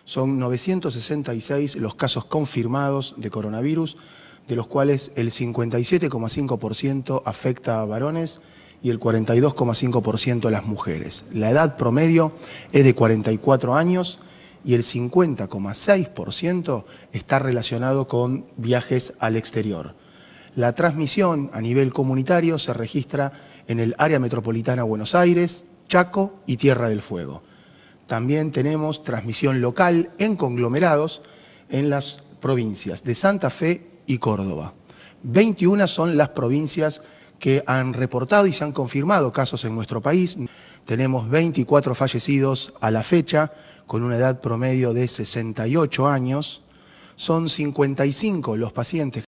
Son 966 los casos confirmados de coronavirus, de los cuales el 57,5% afecta a varones y el 42,5% a las mujeres. La edad promedio es de 44 años y el 50,6% está relacionado con viajes al exterior. La transmisión a nivel comunitario se registra en el área metropolitana Buenos Aires, Chaco y Tierra del Fuego. También tenemos transmisión local en conglomerados en las provincias de Santa Fe y Córdoba. 21 son las provincias que han reportado y se han confirmado casos en nuestro país. Tenemos 24 fallecidos a la fecha, con una edad promedio de 68 años. Son 55 los pacientes